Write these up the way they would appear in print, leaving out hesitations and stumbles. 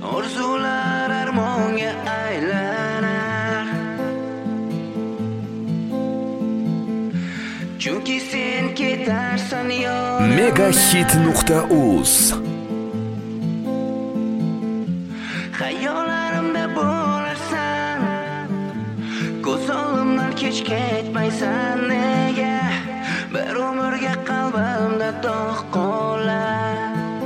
orzular armonga aylanar. Chunki sen ketarsan yonimdan. Megahit.uz Xayollarimda bo'larsan, ko'z oldimdan kech ketmaysan. Nega bir umrga qalbimda dog' qolar?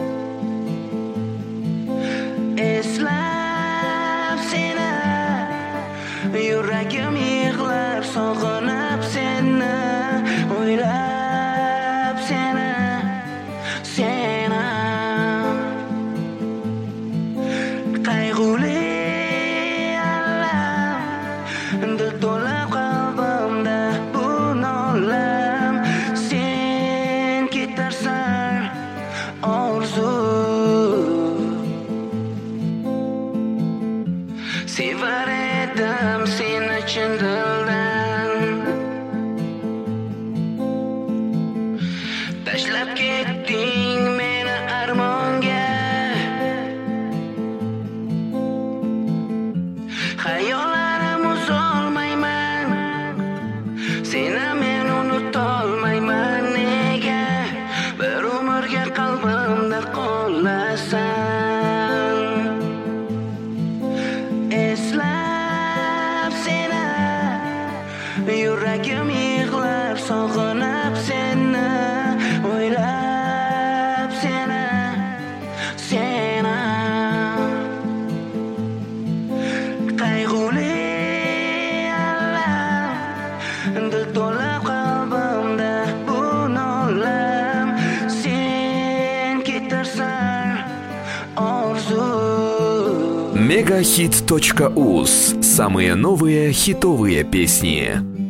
Eslab seni, yuragim yig'lar, sog'inib seni, o'ylab seni. Qayg'uli alam dil to'la qalbimda bu nolam. Sen ketarsan orzu, sevar edim seni chin dildan. Tashlab ketding meni armonga, xayollarim uzolmayman, seni men unutolmayman. Nega bir umrga qalbimda qolasan? Eslab seni, yuragim yig'lar, sog'inib seni, o'ylab seni. Qayg'uli alam dil to'la qalbimda bu nolam. Sen ketarsan orzu. Megahit.uz. Самые новые хитовые песни.